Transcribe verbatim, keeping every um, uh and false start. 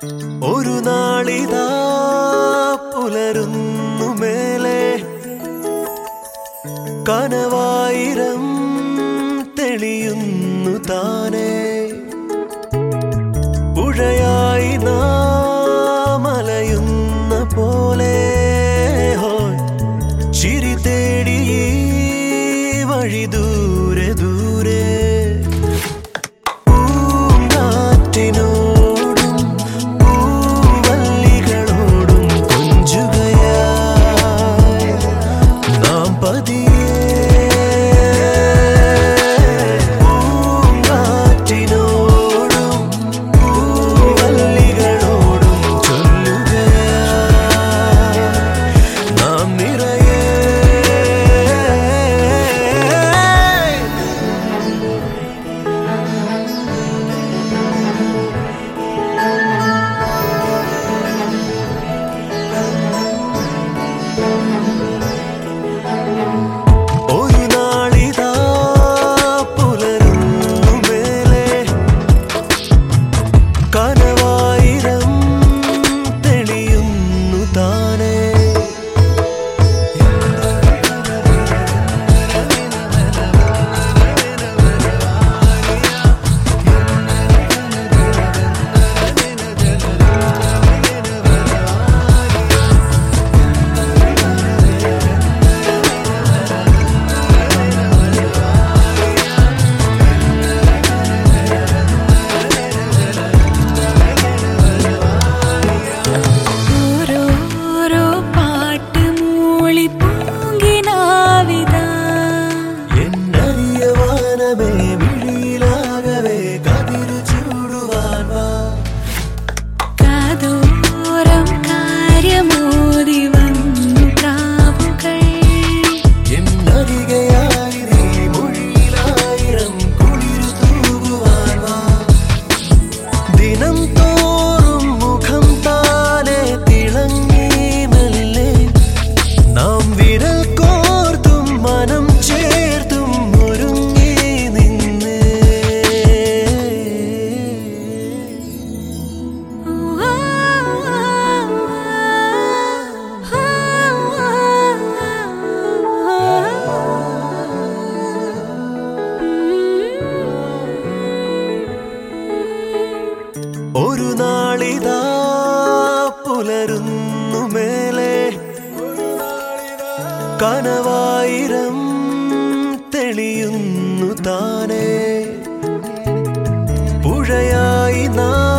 ഒരു നാളിതാ പുലരുന്നു മേലെ കനവായിരം തെളിയുന്നു താനേ പുഴയായി നാം അലയുന്ന പോലെ ചിരി തേടി വഴി ദൂരെ ദൂരെ പൂങ്കാറ്റിനോടും പൂവല്ലികളോടും കൊഞ്ചുകയായി നാം പതിയെ പൂങ്കാറ്റിനോടും പൂവല്ലികളോടും ചൊല്ലുകയായി നാം നിറയെ ഒരു നാളിതാ പുലരുന്നു മേലെ കനവായിരം തെളിയുന്നു താനേ ദിനം തോറും മുഖം താനെ തിളങ്ങി മെല്ലെ നാം വിരൽ കോർത്തും മനം ചേർത്തും ഒരുങ്ങി നിന്ന് ഒരു നാളിതാ പുലരുന്നു മേലെ കനവായിരം തെളിയുന്നു താനേ പുഴയായി നാം